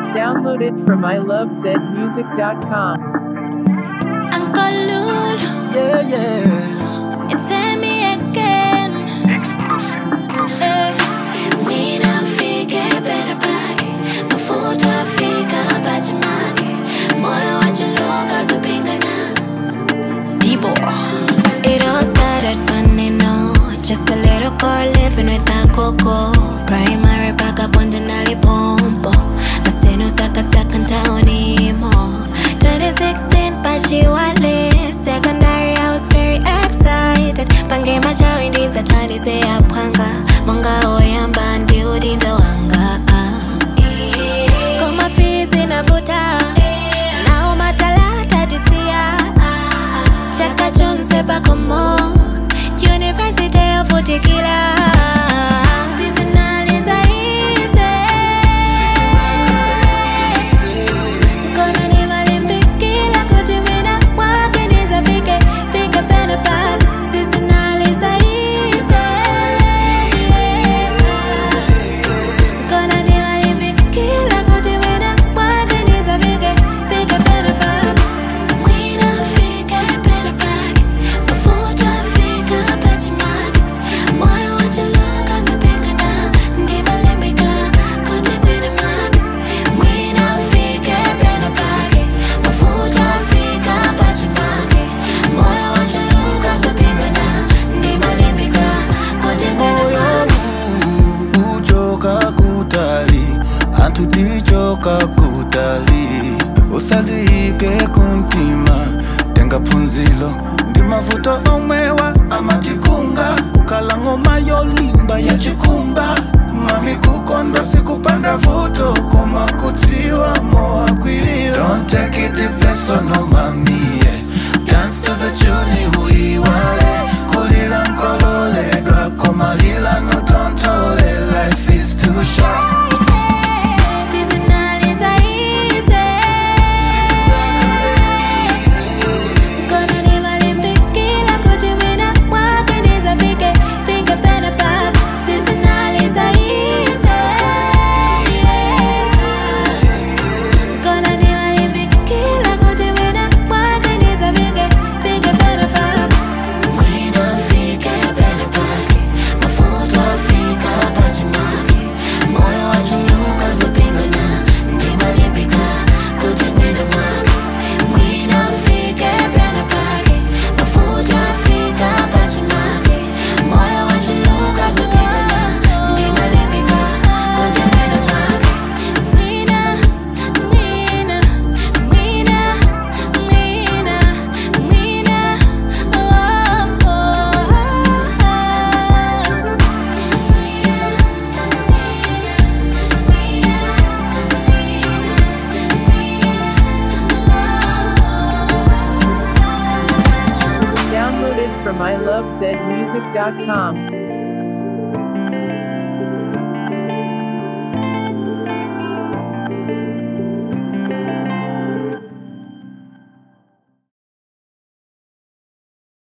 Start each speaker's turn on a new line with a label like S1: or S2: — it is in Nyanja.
S1: Downloaded from ilovezmusic.com.
S2: Uncle Lul,
S3: Yeah.
S2: it's me again. Mwina fike pena pake, mafuta fika pachimake, moyo wachiluka zupingana. Debo. It all started Monday, no, just a little girl living with a coco. Primary back up on the nali pompo, masteno saka ntawani mo. 2016 pachiwale, secondary I was very excited. Pange machawi ndiza tani se apanga, monga oyamba ndi udinda wanga. Koma fizi navuta, nao matalata disia. Chaka chonse pakomo, University of Utikila.
S3: Tutichoka kutali usazike kuntima tenga punzilo ndi mavuto omwewa amatikunga kukala ngoma yolimba ya chikumba mami kukondo sikupanda vuto koma kutiwa moa kwililo. Don't take it personal mami, yeah. Dance to the tune huiwale kulila nkolole dwa komalila no tontole. Life is too short.
S1: From ilovezmusic.com.